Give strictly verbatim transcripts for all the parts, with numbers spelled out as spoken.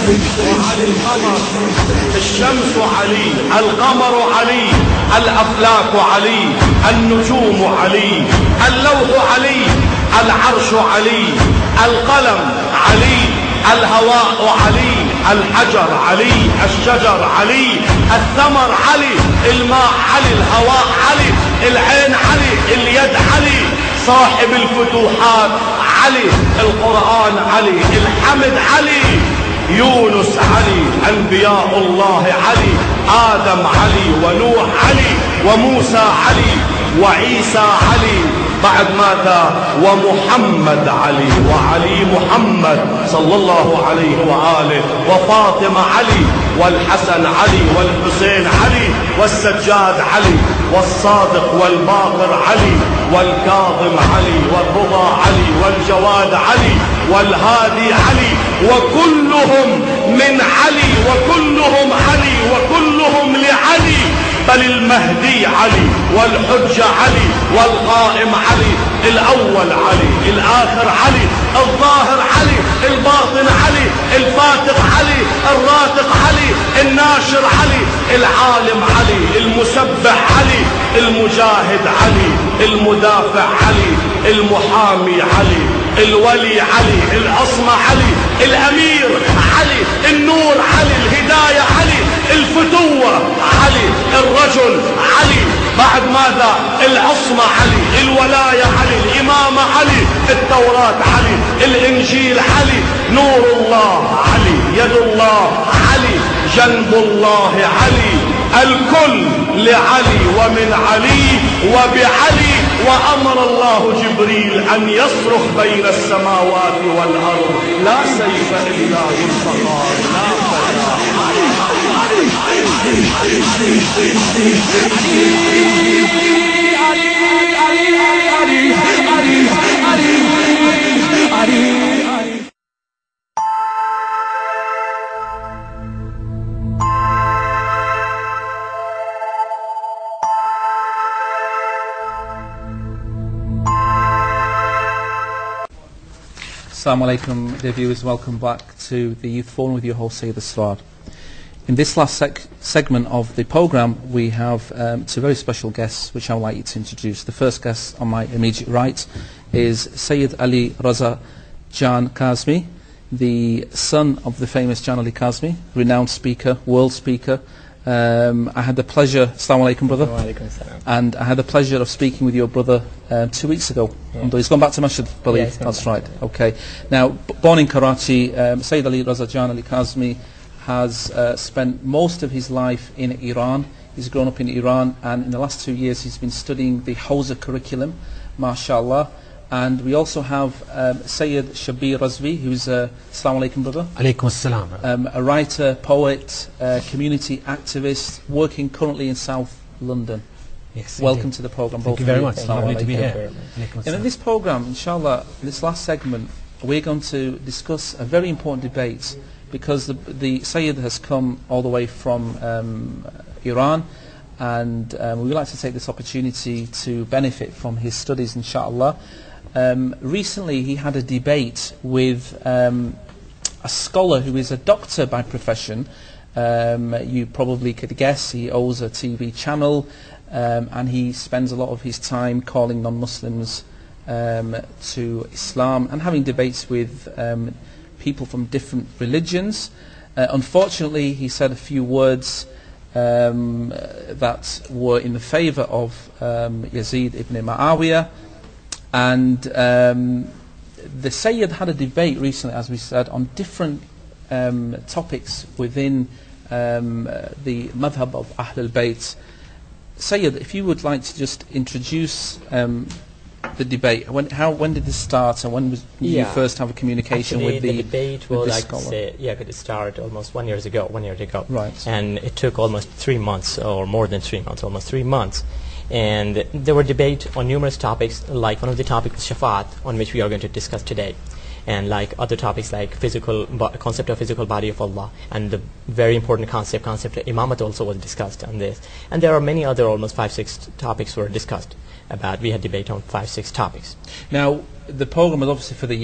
وعلي القمر. الشمس علي، القمر علي، الأفلاك علي، النجوم علي، اللوح علي، العرش علي، القلم علي، الهواء علي، الحجر علي، الشجر علي، الثمر علي، الماء علي، الهواء علي، العين علي، اليد علي، صاحب الفتوحات علي، القرآن علي، الحمد علي، يونس علي، أنبياء الله علي، آدم علي، ونوح علي، وموسى علي، وعيسى علي، بعد ماذا؟ ومحمد علي، وعلي محمد صلى الله عليه وآله، وفاطمة علي، والحسن علي، والحسين علي، والسجاد علي، والصادق والباقر علي، والكاظم علي، والرضا علي، والجواد علي، والهادي علي، وكلهم من علي، وكلهم علي، وكلهم لعلي، بل المهدي علي، والحجة علي، والقائم علي، الأول علي، الآخر علي، الظاهر علي، الباطن علي، الفاتق علي، الراتق علي، الناشر علي، العالم علي، المسبح علي، المجاهد علي، المدافع علي، المحامي علي، الولي علي، العصمة علي، الأمير علي، النور علي، الهداية علي، الفتوة علي، الرجل علي، بعد ماذا؟ العصمة علي، الولاية علي، الإمامة علي، التوراة علي، الإنجيل علي، نور الله علي، يد الله علي، جنب الله علي، الكل لعلي ومن علي وبعلي. وأمر الله جبريل أن يصرخ بين السماوات والأرض: لا سيف إلا بالفقار، لا فلاح. Assalamu alaikum, dear viewers, welcome back to the Youth Forum with your host Sayyid Asrar. In this last sec segment of the programme we have um, two very special guests which I would like you to introduce. The first guest on my immediate right is Sayyid Ali Raza Jan Kazmi, the son of the famous Jan Ali Kazmi, renowned speaker, world speaker. Um, I had the pleasure, Assalamu alaikum brother, and I had the pleasure of speaking with your brother um, two weeks ago. Yeah. He's gone back to Masjid, I believe. Yeah, that's right. Okay. Now, b born in Karachi, um, Sayyid Ali Raza Jan Ali Kazmi has uh, spent most of his life in Iran. He's grown up in Iran, and in the last two years he's been studying the Hawza curriculum, mashallah. And we also have um, Sayyid Shabir Razvi, who's a, Assalamu alaikum brother. Alaikum assalam. Um, a writer, poet, uh, community activist, working currently in South London. Yes. Welcome indeed. to the program. Thank both you very of much. Assalamu Lovely to be alaikum. here. And in this program, inshallah, in this last segment, we're going to discuss a very important debate, because the, the Sayyid has come all the way from um, Iran, and um, we would like to take this opportunity to benefit from his studies, inshallah. Um, recently he had a debate with um, a scholar who is a doctor by profession. Um, you probably could guess he owns a T V channel, um, and he spends a lot of his time calling non-Muslims um, to Islam and having debates with um, people from different religions. Uh, unfortunately, he said a few words um, that were in the favour of um, Yazid ibn Muawiyah. And um, the Sayyid had a debate recently, as we said, on different um, topics within um, uh, the madhab of Ahl al-Bayt. Sayyid, if you would like to just introduce um, the debate. When, how, when did this start, and when was, did yeah. you first have a communication Actually, with the, the debate? with Well, this I scholar? could say, yeah, it started almost one years ago, one year ago. Right. And it took almost three months, or more than three months, almost three months. And there were debate on numerous topics, like one of the topics was Shafa'at, on which we are going to discuss today. And like other topics like physical concept of physical body of Allah, and the very important concept, concept of Imamat also was discussed on this. And there are many other, almost five, six topics were discussed about. We had debate on five, six topics. Now, the program is obviously for the youth,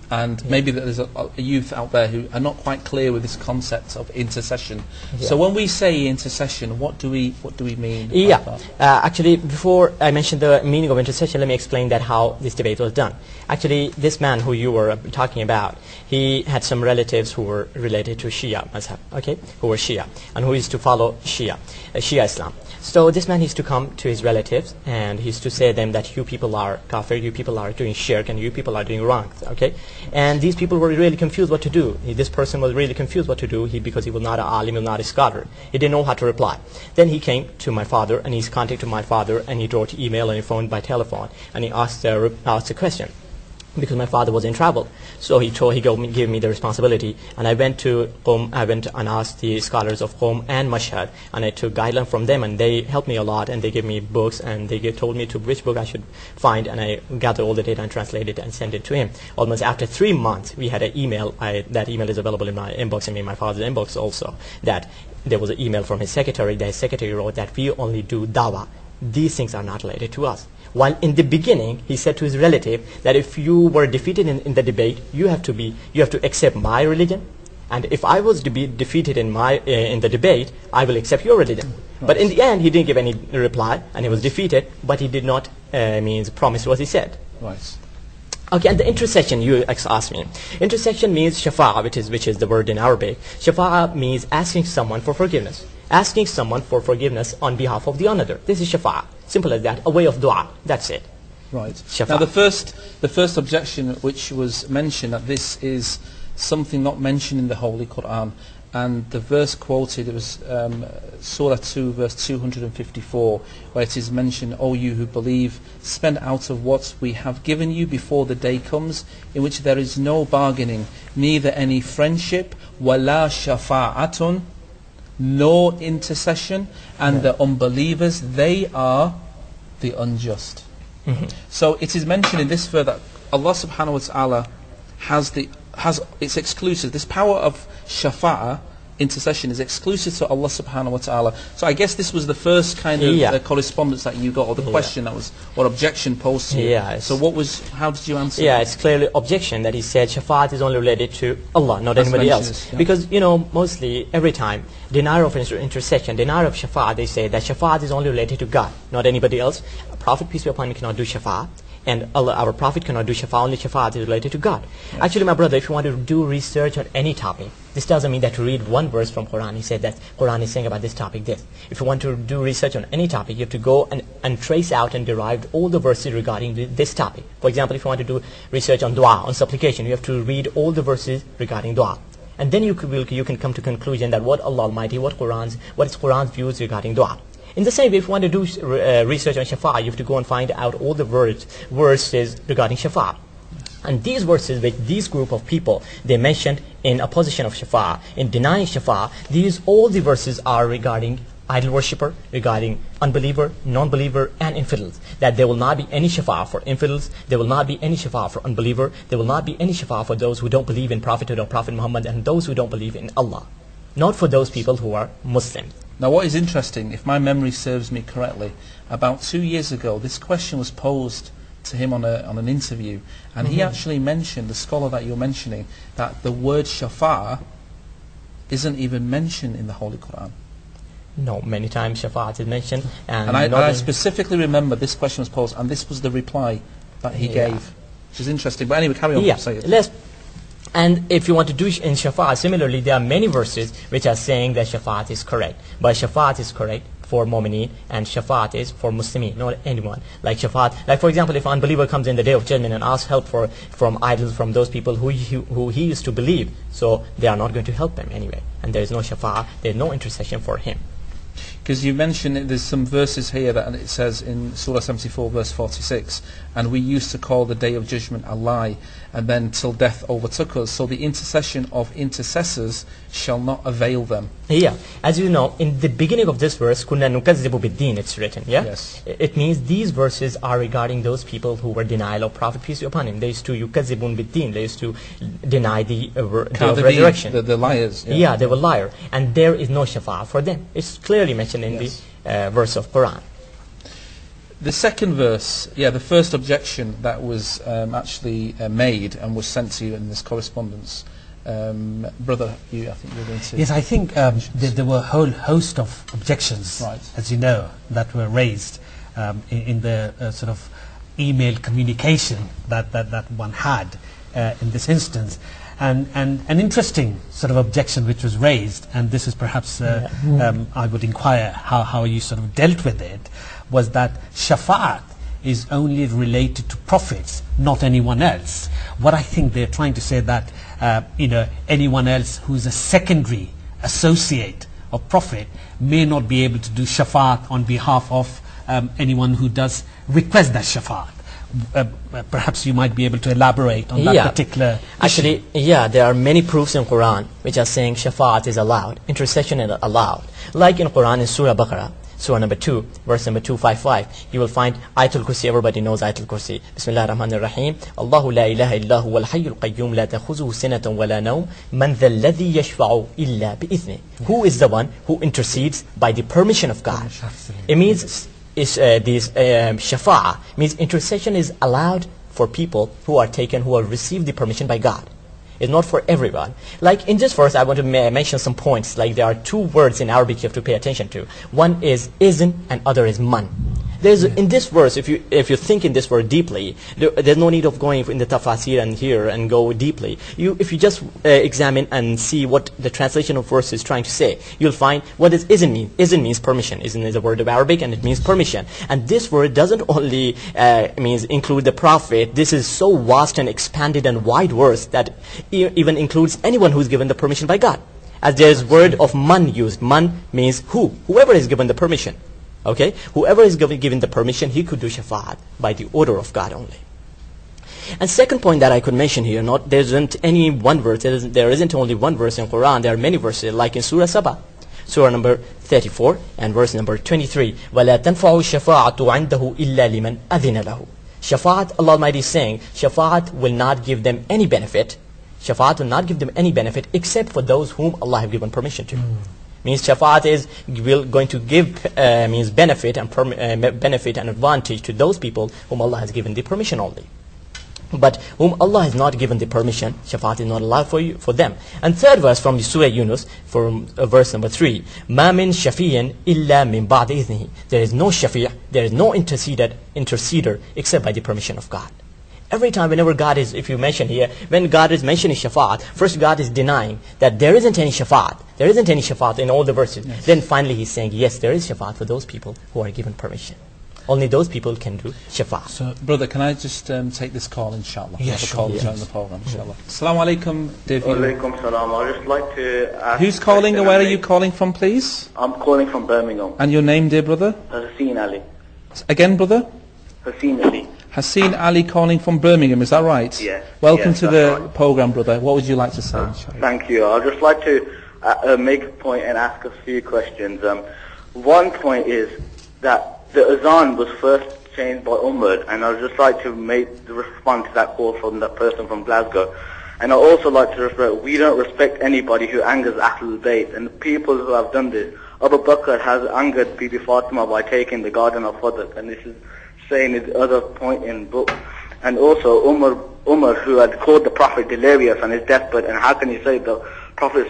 And maybe that there's a, a youth out there who are not quite clear with this concept of intercession. Yeah. So when we say intercession, what do we what do we mean? Yeah, by that? uh, actually, before I mention the meaning of intercession, let me explain that how this debate was done. Actually, this man who you were uh, talking about, he had some relatives who were related to Shia Mazhab, okay, who were Shia, and who used to follow Shia, uh, Shia Islam. So this man used to come to his relatives, and he used to say to them that you people are kafir, you people are doing shirk, and you people are doing wrong, okay? And these people were really confused what to do. He, this person was really confused what to do he, because he was not an alim, he was not a scholar. He didn't know how to reply. Then he came to my father, and he's contacted my father, and he wrote email and he phoned by telephone, and he asked, uh, asked a question. Because my father was in travel, so he told he gave me, gave me the responsibility, and I went to Qom. I went and asked the scholars of Qom and Mashhad, and I took guidelines from them, and they helped me a lot, and they gave me books, and they gave, told me to which book I should find, and I gathered all the data and translated it and sent it to him. Almost after three months, we had an email. I, that email is available in my inbox and in my father's inbox also. That there was an email from his secretary. That his secretary wrote that we only do dawah. These things are not related to us. While in the beginning, he said to his relative that if you were defeated in, in the debate, you have to be, you have to accept my religion, and if I was to be defeated in my uh, in the debate, I will accept your religion. Right. But in the end, he didn't give any reply, and he was defeated. But he did not uh, means promise what he said. Right. Okay, and the intercession you asked me. Intercession means shafa'a, which is which is the word in Arabic. Shafa'a means asking someone for forgiveness. Asking someone for forgiveness on behalf of the another. This is shafa'a. Simple as that. A way of dua. That's it. Right. Shafa'a. Now the first the first objection which was mentioned, that this is something not mentioned in the Holy Quran, and the verse quoted, it was um, Surah two, verse two hundred fifty-four, where it is mentioned, O you who believe, spend out of what we have given you before the day comes, in which there is no bargaining, neither any friendship, wala shafa'atun, nor intercession, and yeah. the unbelievers, they are the unjust. Mm-hmm. So it is mentioned in this verse that Allah subhanahu wa ta'ala has the has it's exclusive. This power of shafa'a, intercession, is exclusive to Allah subhanahu wa ta'ala. So I guess this was the first kind of yeah. uh, correspondence that you got, or the yeah. question that was, or objection posed to you. Yeah, so what was, how did you answer? Yeah, it's clearly objection that he said shafa'at is only related to Allah, not As anybody else. This, yeah. Because, you know, mostly every time, denier of inter intercession, denier of shafa'at, they say that shafa'at is only related to God, not anybody else. A prophet, peace be upon him, cannot do shafa'at. And Allah, our Prophet cannot do shafa, only shafaat is related to God. Yes. Actually, my brother, if you want to do research on any topic, this doesn't mean that to read one verse from Quran, he said that Quran is saying about this topic this. If you want to do research on any topic, you have to go and, and trace out and derive all the verses regarding the, this topic. For example, if you want to do research on dua, on supplication, you have to read all the verses regarding dua. And then you, could, you can come to conclusion that what Allah Almighty, what Quran's, what is Quran's views regarding dua. In the same way, if you want to do uh, research on shafa, you have to go and find out all the words, verses regarding shafa. And these verses, which these group of people, they mentioned in opposition of shafa, in denying shafa, these all the verses are regarding idol worshipper, regarding unbeliever, non-believer, and infidels. That there will not be any shafa for infidels, there will not be any shafa for unbeliever, there will not be any shafa for those who don't believe in prophethood of Prophet Muhammad, and those who don't believe in Allah. Not for those people who are Muslims. Now what is interesting, if my memory serves me correctly, about two years ago this question was posed to him on, a, on an interview, and mm-hmm. he actually mentioned, the scholar that you're mentioning, that the word shafa'a isn't even mentioned in the Holy Quran. No, many times shafa'a is mentioned. And, and I, and I specifically remember this question was posed, and this was the reply that he yeah. gave, which is interesting. But anyway, carry on. Yeah, say it. let's And if you want to do in shafaat, similarly, there are many verses which are saying that shafaat is correct. But shafaat is correct for mu'mineen, and shafaat is for muslimin, not anyone. Like shafaat, like for example, if an unbeliever comes in the day of judgment and asks help for from idols, from those people who he, who he used to believe, so they are not going to help them anyway. And there is no shafaat, there is no intercession for him. Because you mentioned it, there's some verses here that it says in Surah seventy-four verse forty-six, and we used to call the day of judgment a lie, and then till death overtook us, so the intercession of intercessors shall not avail them. Yeah, as you know, in the beginning of this verse, كُنَّا نُكَذِّبُ بِالدِّينِ, it's written, yeah? Yes. It means these verses are regarding those people who were denial of Prophet, peace be upon him. They used to يُكَذِّبُونَ بِالدِّينِ, they used to deny the, uh, day of resurrection. The, the liars. Yeah. yeah, they were liar. And there is no shafa for them. It's clearly mentioned in yes. the uh, verse of Quran. The second verse, yeah, the first objection that was um, actually uh, made and was sent to you in this correspondence, um, brother, you, I think you're going to. Yes, I think um, there, there were a whole host of objections, Right. as you know, that were raised um, in, in the uh, sort of email communication that, that, that one had uh, in this instance. And, and an interesting sort of objection which was raised, and this is perhaps, uh, um, I would inquire how, how you sort of dealt with it, was that shafa'at is only related to prophets, not anyone else. What I think they're trying to say that, uh, you know, anyone else who is a secondary associate of prophet may not be able to do shafa'at on behalf of um, anyone who does request that shafa'at. Uh, perhaps you might be able to elaborate on that Yeah. particular issue. Actually, yeah, there are many proofs in Quran which are saying shafa'at is allowed, intercession is allowed. Like in Quran in Surah Baqarah, Surah number two, verse number two fifty-five, you will find Ayatul Kursi. Everybody knows Ayatul Kursi. Bismillah ar-Rahman ar-Rahim. Allahu la ilaha illa huwa al-hayyul qayyum la takhuzuhu sinatun wa la nawm man dhal ladhi yashfa'u illa bi'ithni. Who is the one who intercedes by the permission of God? It means is uh, this um, shafa'a means intercession is allowed for people who are taken, who have received the permission by God. It's not for everyone. Like in this verse, I want to ma mention some points. Like there are two words in Arabic you have to pay attention to. One is izn and other is man. There's in this verse, if you if you think in this word deeply, there, there's no need of going in the tafasir and here and go deeply. You if you just uh, examine and see what the translation of verse is trying to say, you'll find what does izn mean. Izn means permission. Izn is a word of Arabic and it means permission. And this word doesn't only uh, means include the prophet. This is so vast and expanded and wide verse that e even includes anyone who's given the permission by God. As there's word of man used. Man means who, whoever is given the permission. Okay, whoever is given, given the permission, he could do shafa'at by the order of God only. And second point that I could mention here, not there isn't any one verse, there isn't, there isn't only one verse in Quran, there are many verses, like in Surah Saba, Surah number thirty-four and verse number twenty-three. وَلَا تَنْفَعُ الشَّفَاعَةُ عِنْدَهُ إِلَّا لِمَنْ أَذِنَ لَهُ. Shafa'at, Allah Almighty is saying, shafa'at will not give them any benefit. Shafa'at will not give them any benefit except for those whom Allah have given permission to. Mm. Means shafa'at is will going to give uh, means benefit and perm uh, benefit and advantage to those people whom Allah has given the permission only. But whom Allah has not given the permission, shafa'at is not allowed for you for them. And third verse from the Surah Yunus, from uh, verse number three, مَا مِن شَفِيٍّ إِلَّا مِن بَعْدِ إِذْنِهِ. There is no shafi', there is no interceder, interceder except by the permission of God. Every time, whenever God is, if you mention here, when God is mentioning shafa'at, first God is denying that there isn't any shafa'at. There isn't any shafa'at in all the verses. Yes. Then finally He's saying, yes, there is shafa'at for those people who are given permission. Only those people can do shafa'at. So, brother, can I just um, take this call, inshallah? Yes, sure. Call yes. during the program, inshallah. Assalamu alaikum, dear viewer. Walaikum salam. I'd just like to ask... Who's calling and where are you calling from, please? I'm calling from Birmingham. And your name, dear brother? Haseen Ali. Again, brother? Haseen Ali. Haseen Ali calling from Birmingham, is that right? Yes. Welcome yes, to the right. program, brother. What would you like to say? Uh, thank you. I'd just like to uh, uh, make a point and ask a few questions. Um, one point is that the azan was first changed by Umar, and I'd just like to make the response to that call from that person from Glasgow. And I'd also like to respect, we don't respect anybody who angers Ahlul Bayt, and the people who have done this. Abu Bakr has angered Bibi Fatima by taking the garden of Fadak, and this is saying the other point in book. And also Umar, Umar who had called the Prophet delirious on his deathbed, and how can you say the Prophet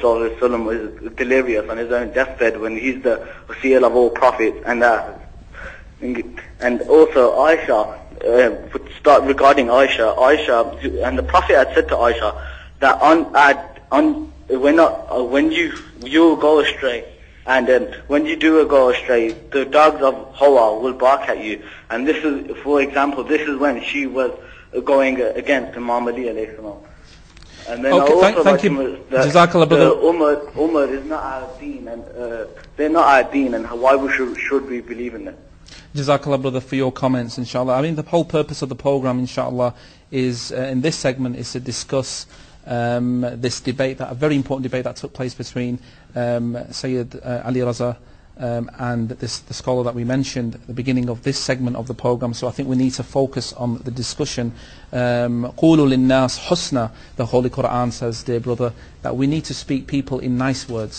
ﷺ is delirious on his own deathbed when he's the seal of all prophets? And uh, and also Aisha, uh, start regarding Aisha, Aisha, and the Prophet had said to Aisha that on, at, on when uh, when you you go astray, and um, when you do go astray, the dogs of Hawa will bark at you. And this is, for example, this is when she was going against Imam Ali alayhi salam. And then okay, I also thank, thank like you. that Jazakallah, brother. Umar, Umar is not our deen, and uh, they're not our deen, and why we should, should we believe in them? Jazakallah, brother, for your comments, inshallah. I mean, the whole purpose of the program, inshallah, is, uh, in this segment, is to discuss um, this debate, that a very important debate that took place between um, Sayyid uh, Ali Raza um, and this, the scholar that we mentioned at the beginning of this segment of the program. So I think we need to focus on the discussion. قُولُوا لِلنَّاسِ حُسْنًا. The Holy Quran says, dear brother, that we need to speak people in nice words.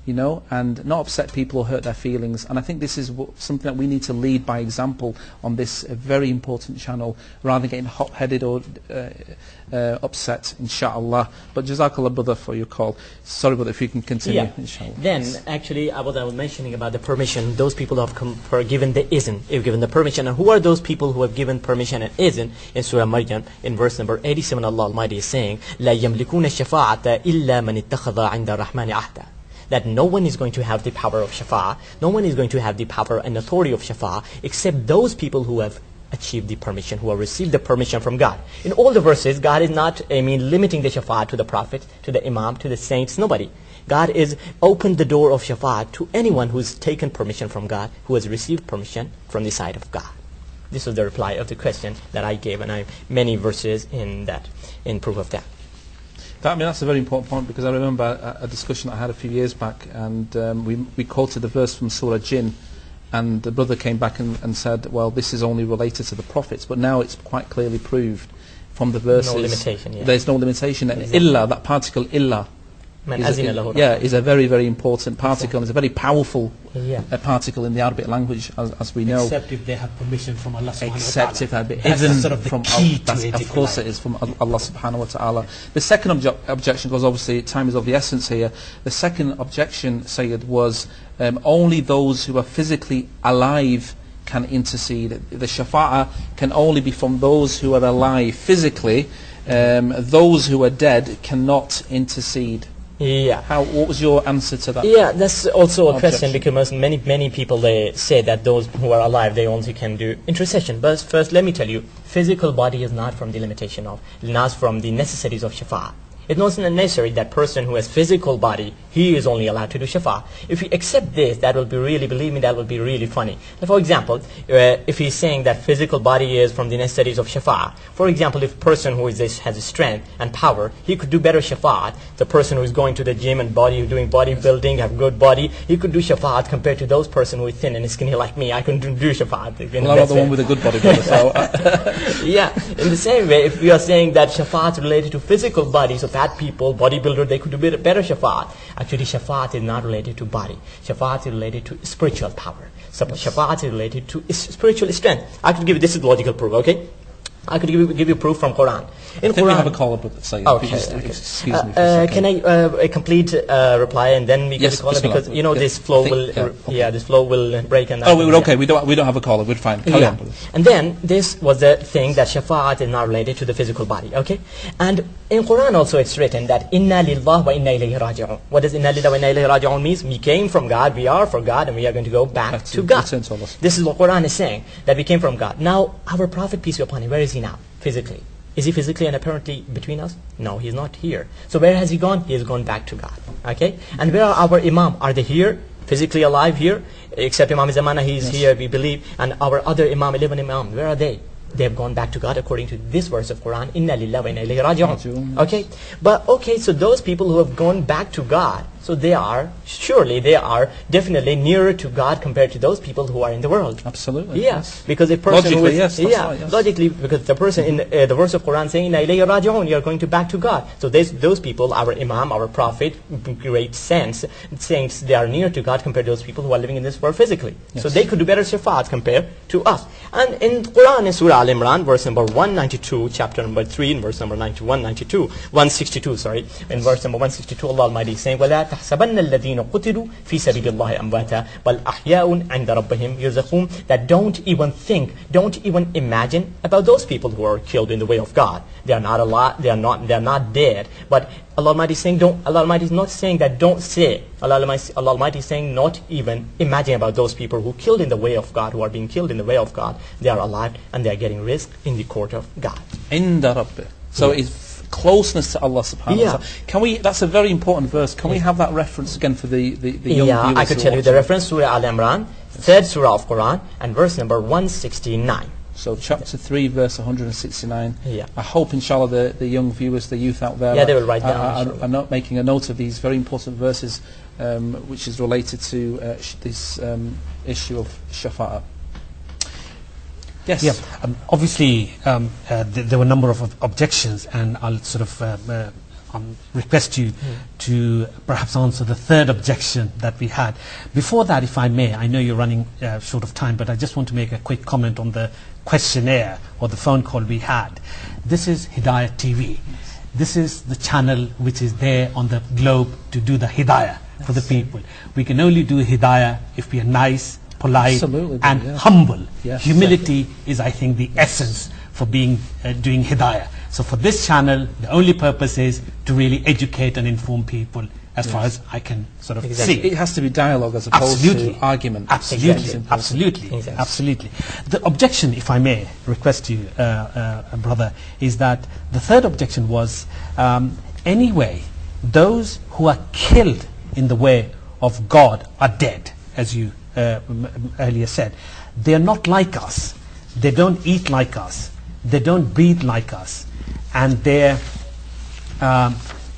you know, and not upset people or hurt their feelings. And I think this is w- something that we need to lead by example on this uh, very important channel, rather than getting hot-headed or uh, uh, upset, inshallah. But Jazakallah, brother, for your call. Sorry, brother, if you can continue, Yeah. inshallah. Then, actually, I was, I was mentioning about the permission. Those people who have come for given the izn, have given the permission. And who are those people who have given permission and izn? In Surah Maryam, in verse number eighty-seven, Allah Almighty is saying, لا يملكون الشفاعة إلا من اتخذ عند الرحمن عهدا. That no one is going to have the power of shafa, no one is going to have the power and authority of shafa, except those people who have achieved the permission, who have received the permission from God. In all the verses, God is not, I mean, limiting the shafa to the prophet, to the imam, to the saints, nobody. God is opened the door of shafa to anyone who has taken permission from God, who has received permission from the side of God. This was the reply of the question that I gave, and I have many verses in that, in proof of that. That, I mean, that's a very important point, because I remember a, a discussion I had a few years back, and um, we, we quoted the verse from Surah Jinn, and the brother came back and, and said, well, this is only related to the prophets, but now it's quite clearly proved from the verses. No limitation, yeah. There's no limitation. Exactly. Illa, that particle illa, Man is azina a, lahu yeah, is a very, very important particle. It's a very powerful Yeah. uh, particle in the Arabic language, as, as we know. Except if they have permission from Allah subhanahu Except wa ta'ala. if that be That's even sort of the from key Allah, to that's- it, of if you course like. it is from Al- Allah subhanahu wa ta'ala. The second obje- objection, because obviously time is of the essence here, the second objection, Sayyid, was um, only those who are physically alive can intercede. The shafa'a can only be from those who are alive physically. Um, those who are dead cannot intercede. Yeah. How? What was your answer to that? Yeah, that's also a question, Objection. because many many people, they say that those who are alive, they only can do intercession. But first, let me tell you, physical body is not from the limitation of, not from the necessities of shafa. It's not necessary that person who has physical body, he is only allowed to do shafa. If we accept this, that will be really, believe me, that will be really funny. For example, uh, if he's saying that physical body is from the necessities of shafa, for example, if a person who is this, has strength and power, he could do better shafaat. The person who is going to the gym and body, doing bodybuilding, have good body, he could do shafaat compared to those person who is thin and skinny like me. I couldn't do, do shafaat. Well, I'm not the one with a good body, brother, so uh, Yeah, in the same way, if we are saying that shafaat is related to physical body, so fat people, bodybuilder, they could do better, better shafaat. Actually, shafaat is not related to body. Shafaat is related to spiritual power. So shafaat is related to is- spiritual strength. I could give you, this is logical proof, okay? I could give you, give you proof from Quran. In I think we Quran, have a caller, but Sayyid, Okay, if you just okay. excuse Uh, me for a uh, second. can I uh, a complete uh, reply and then we Yes, can call it, bismillah. because you know Yeah, this flow I think- will yeah, uh, okay. yeah this flow will break and Oh, we were yeah. okay. We don't. We don't have a caller. We're fine. Carry Yeah. on, brother. And then this was the thing that shafaat is not related to the physical body, okay? And in Quran also it's written that inna lillah wa inna ilayhi raji'un. What does inna lillah wa inna ilayhi raji'un means? We came from God, we are for God, and we are going to go back Back to- to God. return to Allah. This is what Quran is saying, that we came from God. Now, our Prophet, peace be upon him, where is he now, physically? Is he physically and apparently between us? No, he's not here. So where has he gone? He has gone back to God. Okay? And where are our Imam? Are they here? Physically alive here? Except Imam Zamana, he is Yes. here, we believe. And our other Imam, eleven Imam, where are they? They have gone back to God according to this verse of Quran, Inna lillahi wa inna ilayhi raji'un. Raji'un, Okay? But okay, so those people who have gone back to God, so they are, surely they are definitely nearer to God compared to those people who are in the world. Absolutely. Yes, because a person who Logically, is, yes, that's yeah, right, yes. logically, because the person in uh, the verse of Quran saying, "Inna ilayhi raji'un," you are going to back to God. So those those people, our Imam, our Prophet, in great sense, saying they are near to God compared to those people who are living in this world physically. So Yes. they could do better shafaat compared to us. And in Quran, in Surah Al Imran, verse number one ninety-two, chapter number three, in verse number ninety-one, ninety-two, one sixty-two, sorry, in verse number one sixty-two, Allah Almighty is saying, وَلَا تَحْسَبَنَّ الَّذِينَ قُتِلُوا فِي سَبِيلِ اللَّهِ أَمْوَاتًا بَلْ أَحْيَاءٌ عِنْدَ رَبِّهِمْ يُرْزَقُونَ. That don't even think, don't even imagine about those people who are killed in the way of God. They are not alive, they are not, they are not dead. But Allah Almighty is saying, don't, Allah Almighty is not saying that don't say. Allah Almighty, Allah Almighty is saying not even imagine about those people who killed in the way of God, who are being killed in the way of God. They are alive and they are getting risk in the court of God. Inda Rabbi. So Yeah. it's f- closeness to Allah subhanahu Yeah. wa ta'ala. Can we, that's a very important verse. Can we have that reference again for the, the, the young Yeah, viewers I could who are tell you the watching? reference, Surah Al Imran, third surah of Quran, and verse number one sixty-nine. So chapter three, verse one hundred sixty-nine. Yeah. I hope, inshallah, the, the young viewers, the youth out there, Yeah, they will write down, are, are, inshallah. are not making a note of these very important verses, um, which is related to uh, sh- this um, issue of shafa'ah. Yes. Yeah, um, obviously um, uh, th- there were a number of ob- objections, and I'll sort of uh, uh, um, request you to perhaps answer the third objection that we had. Before that, if I may, I know you're running uh, short of time, but I just want to make a quick comment on the questionnaire or the phone call we had. This is Hidayah T V. This is the channel which is there on the globe to do the Hidayah for the people. We can only do Hidayah if we are nice, polite, Absolutely, and yeah. humble. Yes, Humility is, I think, the essence for being uh, doing Hidayah. So for this channel, the only purpose is to really educate and inform people, as far as I can sort of Exactly. see. It has to be dialogue as opposed Absolutely. to argument. Absolutely, Exactly. absolutely, Exactly. absolutely. The objection, if I may request you, uh, uh, brother, is that the third objection was, um, anyway, those who are killed in the way of God are dead, as you uh, m- m- earlier said. They are not like us. They don't eat like us. They don't breathe like us. And their um,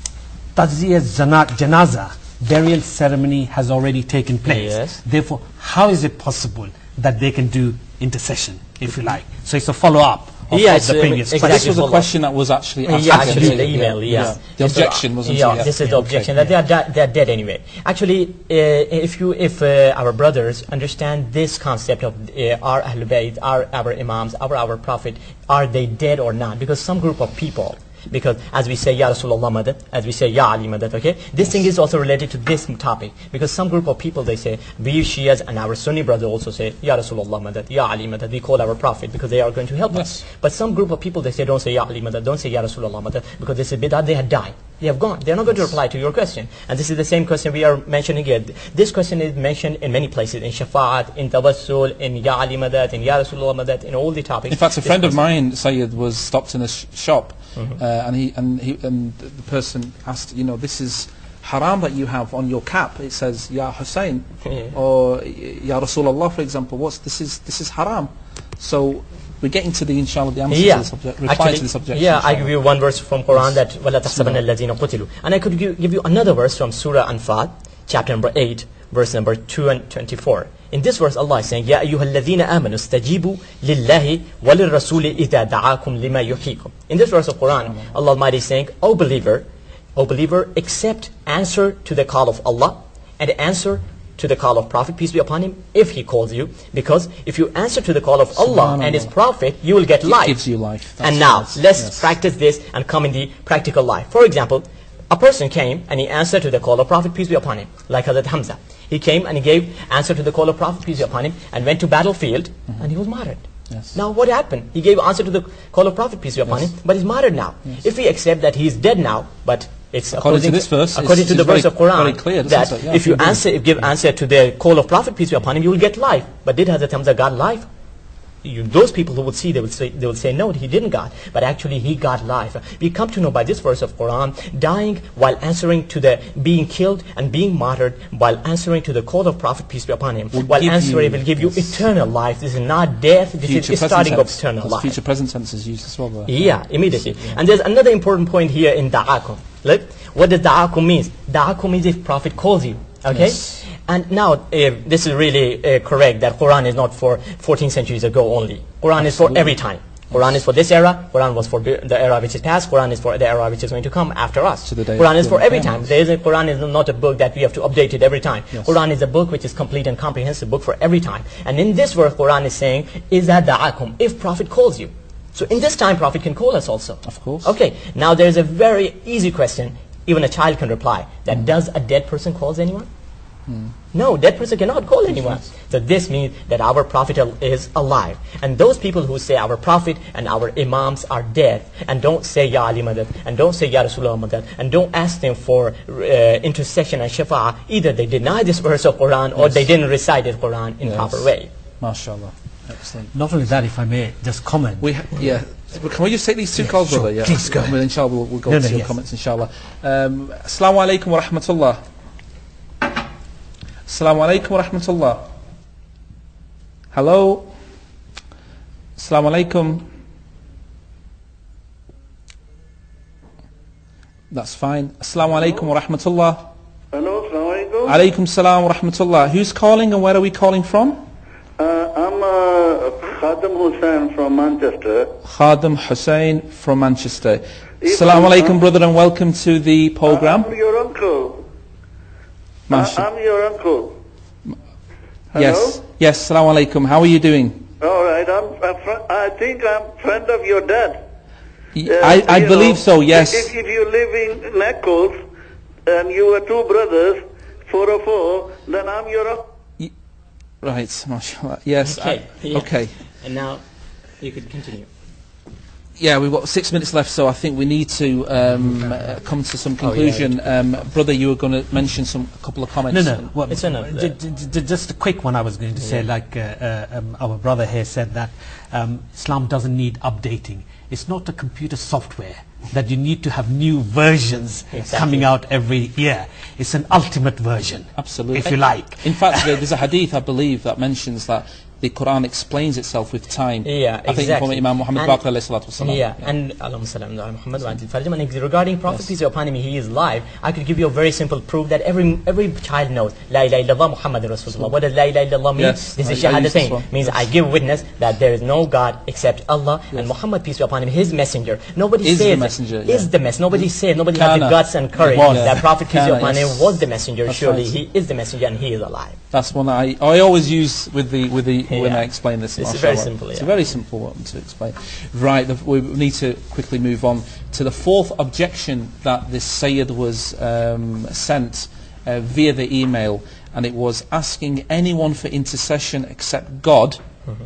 Taziyah zana- janaza, burial ceremony has already taken place. Yes. Therefore, how is it possible that they can do intercession, if you like? So it's a follow-up of, Yeah, of it's, the uh, previous exactly. But this was a Follow-up. question that was actually asked. Yeah, again, actually in wasn't the it? email, yes. The So, objection wasn't yeah, yeah. this is the Yeah, objection, okay. that they are, di- they are dead anyway. Actually, uh, if you, if uh, our brothers understand this concept of uh, our Ahlul Bayt, our, our Imams, our, our Prophet, are they dead or not? Because some group of people, because as we say, Ya Rasulullah Madad, as we say, Ya Ali Madad, okay? This thing is also related to this topic, because some group of people, they say, we Shias and our Sunni brothers also say, Ya Rasulullah Madad, Ya Ali Madad, we call our Prophet, because they are going to help Yes. us. But some group of people, they say, don't say Ya Ali Madad, don't say Ya Rasulullah Madad, because they say bid'ah, they have died. They have gone. They are not going to reply to your question. And this is the same question we are mentioning here. This question is mentioned in many places, in Shafa'at, in Tawassul, in Ya Ali Madad, in Ya Rasulullah Madad, in all the topics. In fact, a This friend of question- mine, Sayyid, was stopped in a sh- shop, uh, and he and he and the person asked, you know, this is haram that you have on your cap. It says Ya Hussein Yeah. or Ya Rasulullah, for example. What's this is this is haram. So we're getting to the inshallah the answer Yeah, to this object, reply actually, to this objection. yeah, I inshallah. give you one verse from Quran that وَلَا تَحْسَبَنَّ الَّذِينَ قُتِلُوا, and I could give, give you another verse from Surah Anfal, chapter number eight, verse number two and twenty-four. In this verse, Allah is saying, يَا أَيُّهَا الَّذِينَ آمَنُوا اسْتَجِيبُوا لِلَّهِ وَلِلرَّسُولِ إِذَا دَعَاكُمْ لِمَا يُحْيِيكُم. In this verse of Quran, Allah Almighty is saying, O believer, O believer, accept, answer to the call of Allah, and answer to the call of Prophet, peace be upon him, if he calls you. Because if you answer to the call of Allah and His Prophet, you will get It life. gives you life. That's And now, right. let's Yes. practice this and come in the practical life. For example, a person came and he answered to the call of Prophet, peace be upon him, like Hazrat Hamza. He came and he gave answer to the call of Prophet, peace be upon him, and went to battlefield, and he was martyred. Yes. Now what happened? He gave answer to the call of Prophet, peace be upon Yes. him, but he's martyred now. If we accept that he is dead now, but it's According to this verse, according it's- to the it's very- verse of Quran, very clear, doesn't that it? Yeah, if you indeed. answer, if give answer to the call of Prophet, peace be upon him, you will get life. But did Hazrat Hamza got life? You, those people who would see, they would say, they would say, no, he didn't got, but actually he got life. We come to know by this verse of Quran, dying while answering to the, being killed and being martyred while answering to the call of Prophet, peace be upon him, Will while give answering you- will give you yes. eternal life. This is not death, this Future is the present starting of tense, eternal because life. future present tense is used as well. There. Yeah, immediately. And there's another important point here in da'akum. Look, what does da'akum means? Da'akum means if Prophet calls you. Okay? Yes. And now, uh, this is really uh, correct that Quran is not for fourteen centuries ago only. Quran is for every time. Quran is for this era, Quran was for the the era which is past, Quran is for the era which is going to come after us. To the day Quran of is for the every Qiyamah. time. There is a, Quran is not a book that we have to update it every time. Yes. Quran is a book which is complete and comprehensive book for every time. And in this verse, Quran is saying, is that da'akum, if Prophet calls you. So in this time, Prophet can call us also. Of course. Okay, now there's a very easy question, even a child can reply, that does a dead person calls anyone? No, dead person cannot call anyone. So this means that our Prophet is alive. And those people who say our Prophet and our Imams are dead, and don't say Ya Ali Madad, and don't say Ya Rasulullah Madad, and don't ask them for uh, intercession and shafa'ah, either they deny this verse of Quran, or Yes. they didn't recite the Quran in Yes. proper way. MashaAllah. Excellent. Not only that, if I may just comment. We ha- yeah. But can we just take these two calls, sure. brother? Yeah. Please go ahead. Well, inshallah, we'll, we'll go No, to no, your yes. comments, inshallah. Um, Assalamu alaikum wa rahmatullah. Assalamu alaikum wa rahmatullah. Hello. Assalamu alaikum. That's fine. Assalamu alaikum wa rahmatullah. Hello, assalamu alaikum. Alaikum salam wa rahmatullah. Who's calling and where are we calling from? Uh, I'm uh, Khadim Hussain from Manchester. Khadim Hussain from Manchester. Assalamu alaikum, brother, and welcome to the program. I'm your uncle. Masha- I'm your uncle. Hello? Yes, yes, assalamu alaikum. How are you doing? All right. I'm, I'm fr- I think I'm friend of your dad. Y- Uh, I, I you believe know, so, yes. If, if you live in Knuckles and you are two brothers, four or four, then I'm your uncle. Right, mashallah. Yes. Okay. I- yeah. okay. And now you could continue. Yeah, we've got six minutes left, so I think we need to um, uh, come to some conclusion. um, brother, you were going to mention some a couple of comments. No, no. Well, It's enough. j- j- j- just a quick one I was going to say, like uh, uh, um, our brother here said that um, Islam doesn't need updating. It's not a computer software that you need to have new versions Exactly. coming out every year. It's an ultimate version, Absolutely. if you like. In fact, there- there's a hadith, I believe, that mentions that the Quran explains itself with time. Yeah, I think exactly. from Imam Muhammad And- Baqir alayhi salatu wasalam. Yeah, and Allahumma salli ala Muhammad wa ala Fatima. And regarding Prophet peace be upon him, he is live. I could give you a very simple proof that every every child knows La ilaha illallah Muhammad Rasulullah. What does La ilaha illallah mean? Yes, This is I- I use this shahadatain. one. Means Yes. I give witness that there is no God except Allah, and Muhammad peace be upon him, his messenger. Nobody Is the says messenger, is yeah. the mess. Nobody says. Nobody has the Kana. guts and courage Was. that Prophet peace be Kana, upon him yes. was the messenger. That's Surely right. he is the messenger and he is alive. That's one that I, I always use with the with the when Yeah. I explain this. It's mashallah. very simple, It's yeah. a very simple one to explain. Right, the, we need to quickly move on to the fourth objection that this Sayyid was um, sent uh, via the email, and it was asking anyone for intercession except God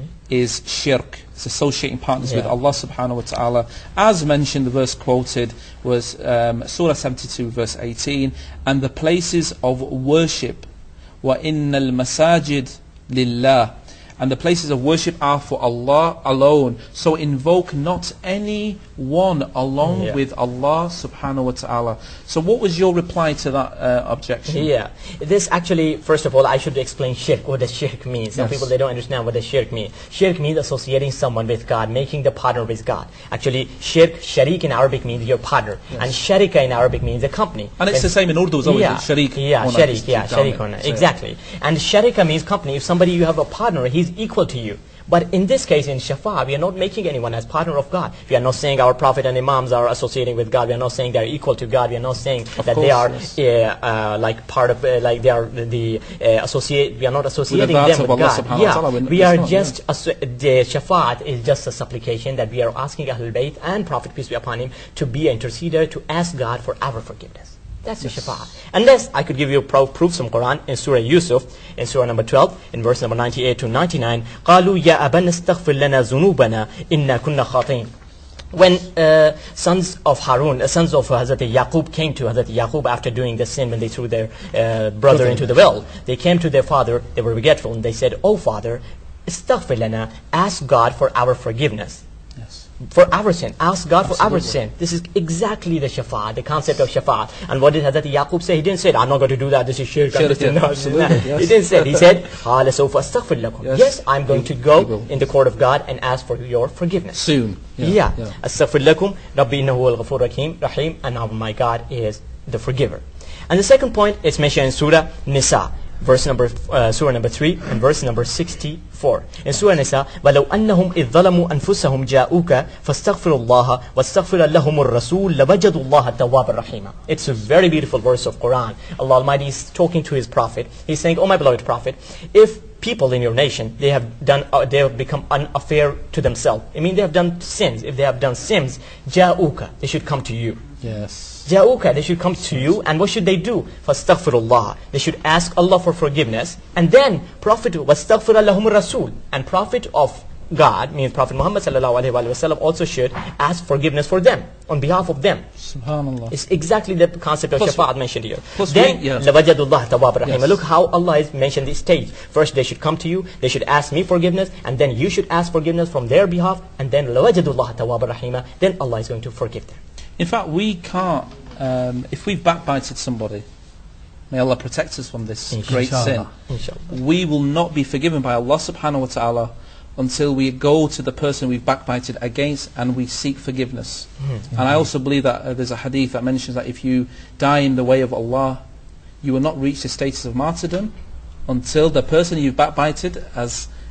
is shirk. It's associating partners with Yeah. Allah subhanahu wa ta'ala. As mentioned, the verse quoted was um, Surah seventy-two verse eighteen, and the places of worship وَإِنَّ الْمَسَاجِدِ لِلَّهِ, and the places of worship are for Allah alone. So invoke not any one along Yeah. with Allah subhanahu wa ta'ala. So what was your reply to that uh, objection? Yeah, this actually, first of all, I should explain shirk, what does shirk mean. Some Yes. people, they don't understand what does shirk mean. Shirk means associating someone with God, making the partner with God. Actually, shirk, sharik in Arabic means your partner, and sharika in Arabic means a company. And it's the same in Urdu as always, Yeah, it's sharik. yeah, Ona, sharik, just yeah, keep down sharik it. ona, So, yeah. exactly. And sharika means company. If somebody, you have a partner, he's equal to you. But in this case, in Shafa, we are not making anyone as partner of God. We are not saying our Prophet and Imams are associating with God. We are not saying they are equal to God. We are not saying that they are course, uh, uh, like part of, uh, like they are the uh, associate. We are not associating dhat them of with Allah God. subhanahu wa Yeah, ta'ala, we're- we it's are not, just asso- the Shafa'at is just a supplication that we are asking Ahlul Bayt and Prophet peace be upon him to be an interceder, to ask God for our forgiveness. That's the Shafa'at. Unless I could give you pro- proofs from Quran in Surah Yusuf, in Surah number twelve, in verse number ninety-eight to ninety-nine. قالوا يا أبانا استغفر لنا ذنوبنا إنا كنا خاطئين. When uh, sons of Harun, uh, sons of uh, Hazrat Yaqub came to Hazrat Yaqub after doing the sin when they threw their uh, brother into the well, they came to their father, they were regretful, and they said, "Oh father, istaghfir lana, ask God for our forgiveness." Yes. For our sin. Ask God for our Absolutely. sin. This is exactly the shafaat, the concept of shafaat. And what did Hazrat Yaqub say? He didn't say, I'm not going to do that, this is shirk. Shirk, this is yeah, not- absolutely, no. yes. He didn't say it. He said, قَالَ سَوْفَ أَسْتَغْفِرْ لَكُمْ. Yes. Yes, I'm going to He go will. in the court of God and ask for your forgiveness. Soon. Yeah. yeah. أَسْتَغْفِرْ لَكُمْ رَبِّي إِنَّهُ هُوَ الْغَفُورُ الرَّحِيمُ Rahim, and now my God is the forgiver. And the second point is mentioned in Surah Nisa, verse number, uh, Surah number three, and verse number sixty-four. In Surah Nisa, وَلَوْ أَنَّهُمْ إِذْ ظَلَمُوا أَنفُسَهُمْ جَاءُوكَ فَاسْتَغْفِرُوا اللَّهَ وَاسْتَغْفِرَ لَهُمُ الرَّسُولُ لَوَجَدُوا اللَّهَ تَوَّابًا رَحِيمًا. It's a very beautiful verse of Quran. Allah Almighty is talking to His Prophet. He's saying, "Oh my beloved Prophet, if people in your nation, they have done, uh, they have become unfair to themselves. I mean, they have done sins. If they have done sins, جَاءُوكَ, they should come to you. Yes. Ja'uka, they should come to you, and what should they do? Fastaghfirullah. They should ask Allah for forgiveness, and then Prophet wastaghfir lahum rasul, and Prophet of God, means Prophet Muhammad sallallahu alaihi wasallam, also should ask forgiveness for them on behalf of them. Subhanallah. It's exactly the concept of Plus- shafa'at mentioned here. plus Then we- yeah. lawajadullah tawwab rahim. Yes. Look how Allah has mentioned this stage. First, they should come to you, they should ask me forgiveness, and then you should ask forgiveness from their behalf, and then lawajadullah tawwab rahim. Then Allah is going to forgive them. In fact, we can't, um, if we've backbited somebody, may Allah protect us from this great sin, Inshallah. Inshallah. we will not be forgiven by Allah subhanahu wa ta'ala until we go to the person we've backbited against and we seek forgiveness. And I also believe that uh, there's a hadith that mentions that if you die in the way of Allah, you will not reach the status of martyrdom until the person you've backbited has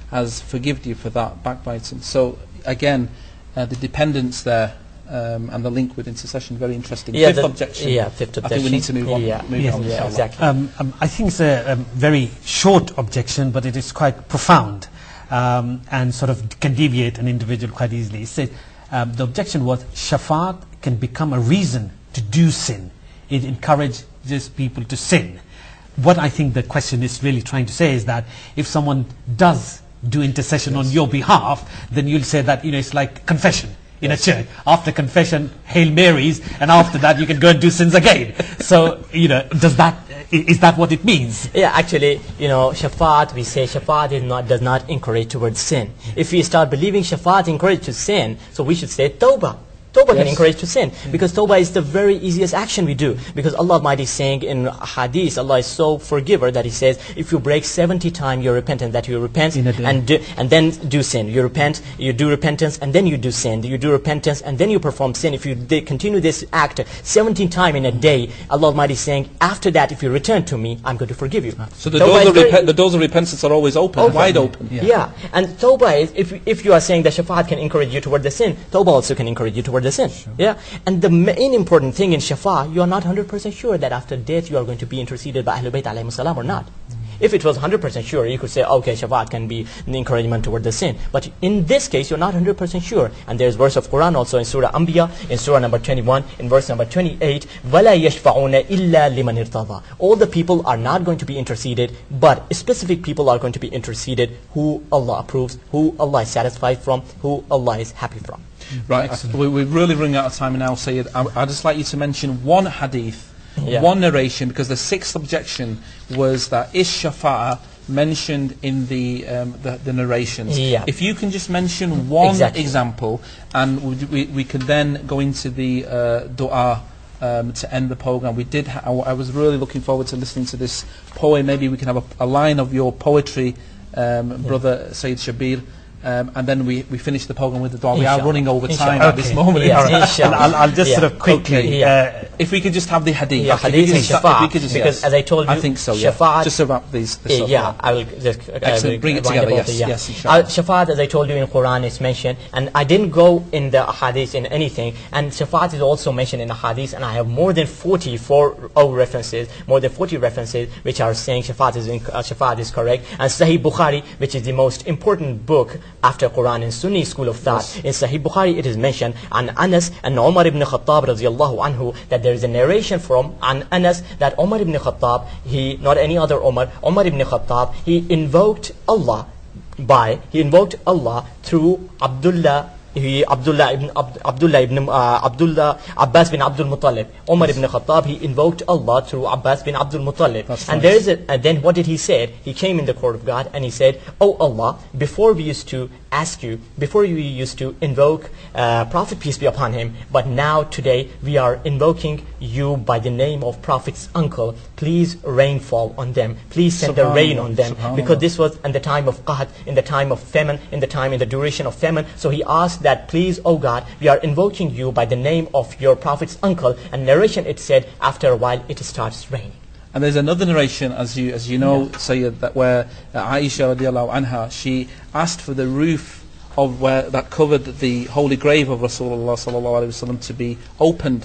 has forgiven you for that backbiting. So again, uh, the dependence there um, and the link with intercession, very interesting. Yeah, fifth the- objection. yeah, fifth I think we need to move on. objection. Move Yes. on, Yeah, inshallah. exactly. Um, um, I think it's a, a very short objection, but it is quite profound um, and sort of can deviate an individual quite easily. It said, um, the objection was shafaat can become a reason to do sin. It encourages people to sin. What I think the question is really trying to say is that if someone does do intercession on your behalf, then you'll say that, you know, it's like confession in a church. After confession, Hail Marys, and after that you can go and do sins again. So, you know, does that, i- is that what it means? Yeah, actually, you know, shafaat, we say shafaat is not, does not encourage towards sin. If we start believing shafaat encourages to sin, so we should say tawbah. Tawbah can Yes. encourage to sin, because tawbah is the very easiest action we do. Because Allah Almighty is saying in hadith, Allah is so forgiver that He says, if you break seventy times your repentance, that you repent In a day. and do, and then do sin. You repent, you do repentance, and then you do sin. You do repentance, and then you perform sin. If you de- continue this act seventeen times in a day, Allah Almighty is saying, after that, if you return to me, I'm going to forgive you. So the Tawbah doors, is of very- repen- the doors of repentance are always open, Open. wide open. Yeah. Yeah, and tawbah is, if, if you are saying that shafaat can encourage you toward the sin, tawbah also can encourage you toward the sin. Yeah, and the main important thing in shafa, you are not one hundred percent sure that after death you are going to be interceded by Ahlul Bayt alayhi salam or not. If it was one hundred percent sure, you could say, okay, shafaat can be an encouragement toward the sin. But in this case, you're not one hundred percent sure. And there's verse of Quran also in Surah Anbiya, in Surah number twenty-one, in verse number twenty-eight, وَلَا يَشْفَعُونَ إِلَّا لِمَنِ ارْتَضَى. All the people are not going to be interceded, but specific people are going to be interceded who Allah approves, who Allah is satisfied from, who Allah is happy from. Right, I- we, we're really running out of time now, Sayyid. I, I'd just like you to mention one hadith, Yeah. one narration, because the sixth objection was that is shafa'a mentioned in the, um, the the narrations. Yeah. If you can just mention one Exactly. example, and we, we, we can then go into the uh, dua um, to end the program. We did. Ha- I, I was really looking forward to listening to this poem. Maybe we can have a, a line of your poetry, um, brother Sayyid Shabir. Um, and then we, we finish the program with the dua. We are Inshallah. running over time Inshallah. at this Okay. moment. Yes, in time. inshallah. I'll, I'll just Yeah. sort of quickly, Okay. Yeah. uh, If we could just have the hadith. Yeah, If we hadith could and just- if we shafaat, could just- because yes. as I told you, I think so, yeah. shafaat- Just to wrap these, this Uh, up, yeah, I will just uh, Excellent. Bring it wind together, up yes, the- yes, Uh, inshallah. shafaat, as I told you in Quran, is mentioned, and I didn't go in the hadith in anything, and shafaat is also mentioned in the hadith, and I have more than forty-four oh, references, more than forty references, which are saying shafaat is, in, uh, shafaat is correct, and Sahih Bukhari, which is the most important book after Quran in Sunni school of thought. In Sahih Bukhari, it is mentioned on Anas and Umar ibn Khattab radiallahu anhu, that there is a narration from an Anas that Umar ibn Khattab, he, not any other Umar, Umar ibn Khattab, he invoked Allah by, he invoked Allah through Abdullah, he, Abdullah ibn, Abd, Abdullah ibn, uh, Abdullah, Abbas bin Abdul Muttalib. Umar ibn Khattab, he invoked Allah through Abbas bin Abdul Muttalib. That's And right. there is a, and then what did he say? He came in the court of God and he said, Oh Allah, before we used to ask you, before we used to invoke uh, Prophet, peace be upon him, but now today we are invoking you by the name of Prophet's uncle. Please rainfall on them. Please send the rain on them. Subhanallah. Because this was in the time of qahd, in the time of famine, in the time, in the duration of famine. So he asked that, please, oh God, we are invoking you by the name of your Prophet's uncle. And narration, it said, after a while it starts raining. And there's another narration, as you as you know, Sayyid, that where uh, Aisha radiallahu anha, she asked for the roof of where that covered the holy grave of Rasulullah sallallahu alaihi wasallam to be opened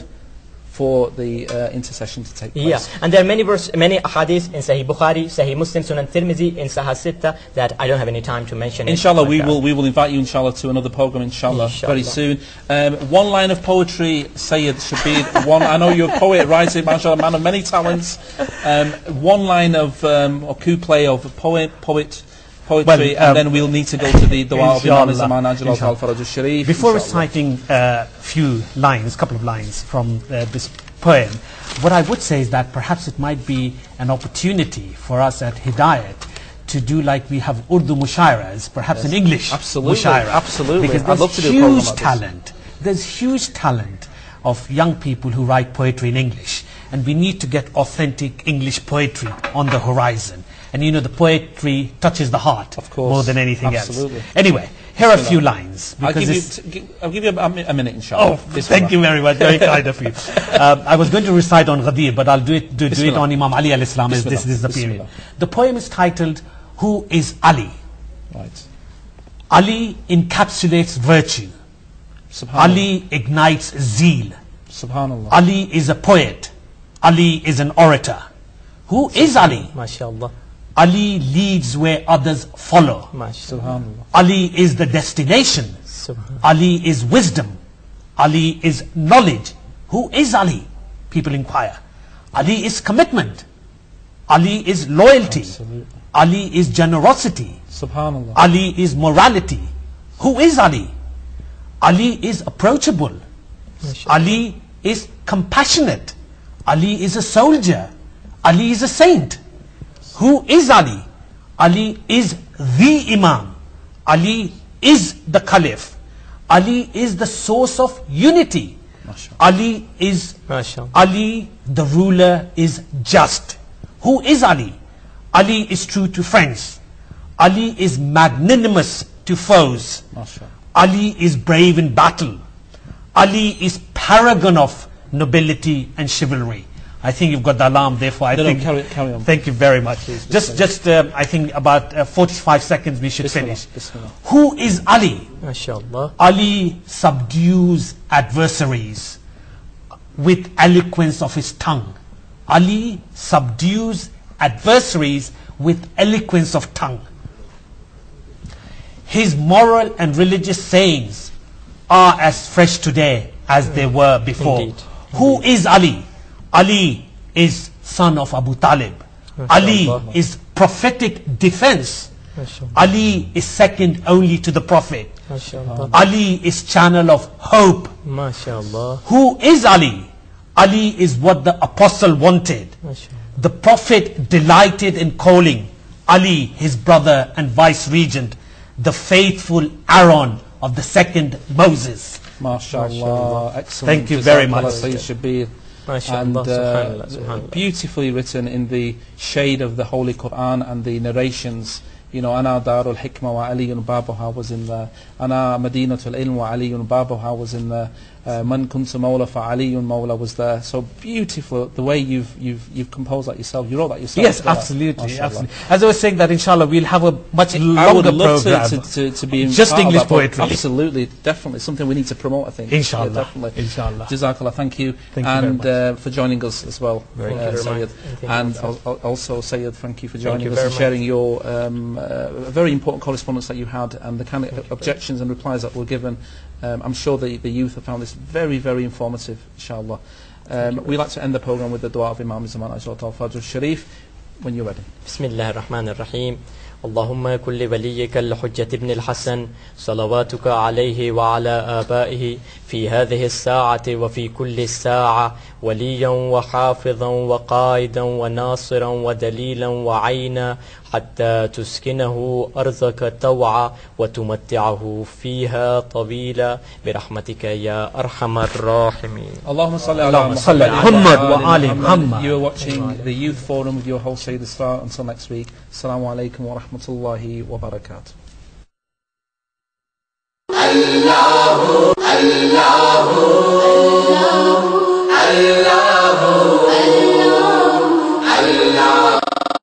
for the uh, intercession to take place. Yeah, and there are many verse, many hadiths in Sahih Bukhari, Sahih Muslim, Sunan Tirmidhi, in Sahih Sitta that I don't have any time to mention. it. Inshallah, But, we uh, will we will invite you, inshallah, to another program, inshallah, Inshallah. very soon. Um, one line of poetry, Sayyid Shabir. One, I know you're a poet, writer, mashallah, man of many talents. Um, one line of um, or couplet of poet, poet, poetry, Well, um, and then we'll need to go to the dua of Imam Inshallah. Zaman Ajal Inshallah. al-Faraj al-Sharif. Before inshallah. reciting a few lines, a couple of lines from uh, this poem, what I would say is that perhaps it might be an opportunity for us at Hidayat to do like we have Urdu mushairas, perhaps an English Absolutely, mushaira. absolutely. Because I'd there's love to do a program huge like this. talent. There's huge talent of young people who write poetry in English. And we need to get authentic English poetry on the horizon. And you know, the poetry touches the heart Of course. more than anything Absolutely. else. Anyway, here are a few lines. I'll because give, you this- t- gi- I'll give you a, mi- a minute, inshallah. Oh, thank you very much. Very kind of you. Um, I was going to recite on Ghadir, but I'll do it, do, do it Bismillah. on Imam Ali al-Islam, as this, Bismillah. this is the period. Bismillah. The poem is titled, Who is Ali? Right. Ali encapsulates virtue. Subhanallah. Ali ignites zeal. Subhanallah. Ali is a poet. Ali is an orator. Who is Ali? MashaAllah. Ali leads where others follow. MashaAllah. Subhanallah. Ali is the destination. Subhanallah. Ali is wisdom. Ali is knowledge. Who is Ali? People inquire. Ali is commitment. Ali is loyalty. Absolutely. Ali is generosity. Subhanallah. Ali is morality. Who is Ali? Ali is approachable. Ali is compassionate. Ali is a soldier. Ali is a saint. Who is Ali? Ali is the Imam. Ali is the Caliph. Ali is the source of unity. MashaAllah. Ali is MashaAllah. Ali, the ruler, is just. Who is Ali? Ali is true to friends. Ali is magnanimous to foes. MashaAllah. Ali is brave in battle. Ali is paragon of nobility and chivalry. I think you've got the alarm, therefore I No, no, think... carry- carry on. Thank you very much. Please, just, Bismillah. just uh, I think about uh, forty-five seconds we should Bismillah, finish. Bismillah. Who is Ali? MashaAllah. Ali subdues adversaries with eloquence of his tongue. Ali subdues adversaries with eloquence of tongue. His moral and religious sayings are as fresh today as they were before. Indeed. Who is Ali? Ali is son of Abu Talib. Ali MashaAllah. is prophetic defense. MashaAllah. Ali is second only to the Prophet. MashaAllah. Ali is channel of hope. MashaAllah. Who is Ali? Ali is what the apostle wanted. MashaAllah. The Prophet delighted in calling Ali his brother and vice regent, the faithful Aaron of the second Moses. MashaAllah. Excellent. Thank you very Jazakallah much. Sayyid Shabir. MashaAllah. And uh, Subhanallah. Subhanallah. beautifully written in the shade of the Holy Quran and the narrations. You know, Ana Darul Hikmah wa Aliyun Babuha was in there. Ana Madinatul Ilm wa Aliyun Babuha was in there. Uh, Man Kuntu Mawla fa Aliyun Mawla was there. So beautiful the way you've you've you've composed that yourself. You wrote that yourself. Yes, uh, absolutely, mashallah. absolutely. As I was saying that inshallah we'll have a much I longer would love program. to, to, to, to be in Just part of English that, but poetry. Absolutely, definitely something we need to promote. I think. Inshallah, Yeah, definitely. inshallah. Jazakallah, thank you, Thank you very and much. uh, for joining us as well, Thank uh, you very Sayyid. much. And thank you And also. al- al- also, Sayyid, thank you for joining you us very and sharing your um, uh, very important correspondence that you had and the kind of objections and replies that were given. Um, I'm sure the, the youth have found this very, very informative, inshallah. Um, we like to end the program with the dua of Imam Zaman Ajat al-Fajr Sharif. When you're ready. بسم الله الرحمن الرحيم اللهم كن لوليك الحجة ابن الحسن صلواتك عليه وعلى آبائه في هذه الساعة وفي كل الساعة وليا وحافظا وقائدا وناصرا ودليلا وعينا حتى تسكنه أرضك طوعا وتمتعه فيها طويلا برحمتك يا أرحم الراحمين. Allahumma salli ala Allahumma salli ala Muhammad wa ali Muhammad. You are watching the Youth Forum with your host Sayyid Star. Until next week, Assalamu alaikum wa rahmatullahi wa barakatuh. الله الله